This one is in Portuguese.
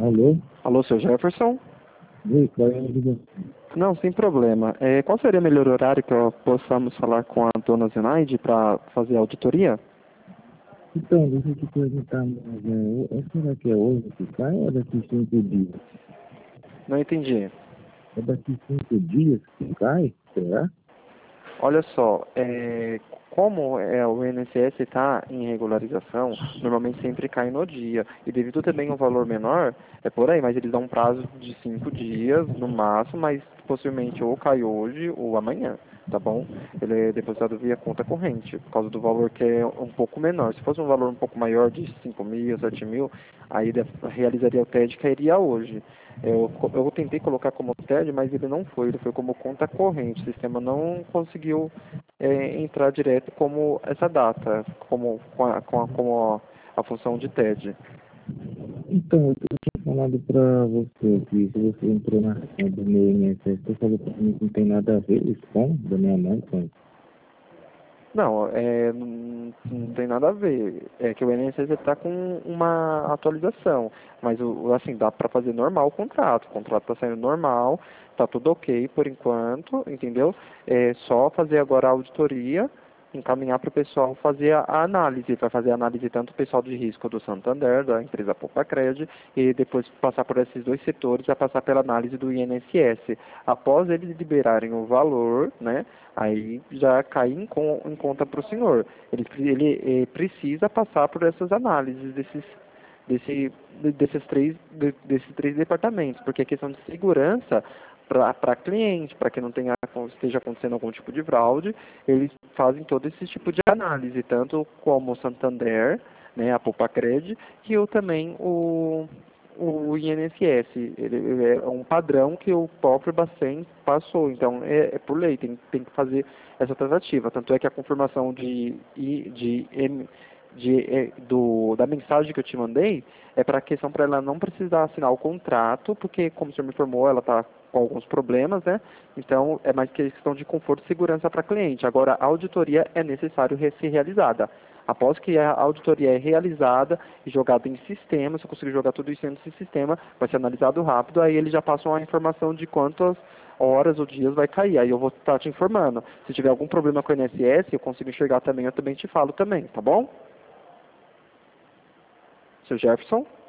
Alô? Alô, seu Jefferson? Oi, qual é a ligação? Não, sem problema. Qual seria o melhor horário que possamos falar com a dona Zenaide para fazer a auditoria? Então, deixa eu te perguntar, mas será que é hoje que sai ou é daqui 5 dias? Não entendi. É daqui 5 dias que cai? Será? Olha só, como o INSS está em regularização, normalmente sempre cai no dia. E devido também ao valor menor, é por aí, mas eles dão um prazo de 5 dias no máximo, mas possivelmente ou cai hoje ou amanhã, tá bom? Ele é depositado via conta corrente, por causa do valor que é um pouco menor. Se fosse um valor um pouco maior, de 5.000, 7.000, aí realizaria o TED e cairia hoje. Eu tentei colocar como TED, mas ele não foi, ele foi como conta corrente. O sistema não conseguiu entrar direto como essa data, como a função de TED. Então, eu tinha falado pra você que se você entrou na conta do meu INSS, você falou pra mim que não tem nada a ver isso com da minha mãe, com Não, não tem nada a ver. É que o INSS está com uma atualização, mas assim, dá para fazer normal o contrato está saindo normal, está tudo ok por enquanto, entendeu? É só fazer agora a auditoria, encaminhar para o pessoal fazer a análise, vai fazer a análise tanto o pessoal de risco do Santander, da empresa Poupa-Cred, e depois passar por esses dois setores, vai passar pela análise do INSS. Após eles liberarem o valor, né? Aí já cai em conta para o senhor. Ele precisa passar por essas análises desses três departamentos, porque a questão de segurança para cliente, para que não esteja acontecendo algum tipo de fraude, eles fazem todo esse tipo de análise, tanto como o Santander, né, a Poupa-Cred, que também o INSS. Ele é um padrão que o próprio Bacen passou, então é por lei, tem que fazer essa tratativa. Tanto é que a confirmação da mensagem que eu te mandei é para a questão para ela não precisar assinar o contrato, porque, como o senhor me informou, ela está com alguns problemas, né? Então, é mais questão de conforto e segurança para a cliente. Agora, a auditoria é necessário ser realizada. Após que a auditoria é realizada e jogada em sistema, se eu conseguir jogar tudo isso nesse sistema, vai ser analisado rápido, aí eles já passam a informação de quantas horas ou dias vai cair. Aí eu vou estar te informando. Se tiver algum problema com o INSS, eu consigo enxergar também, eu também te falo também, tá bom? Seu Jefferson?